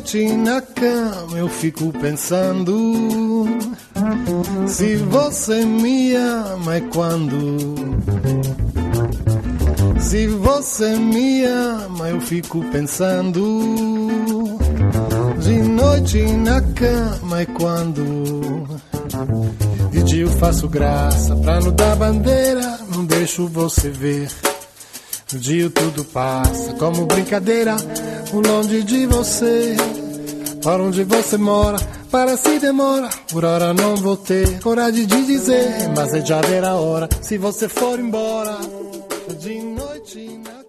noite na cama eu fico pensando, se você me ama é quando. Se você me ama eu fico pensando, de noite na cama é quando. De dia eu faço graça pra não dar bandeira, não deixo você ver. No dia tudo passa como brincadeira, por longe de você. Para onde você mora, parece demora. Por hora não vou ter coragem de dizer, mas é já ver a hora. Se você for embora, de noite na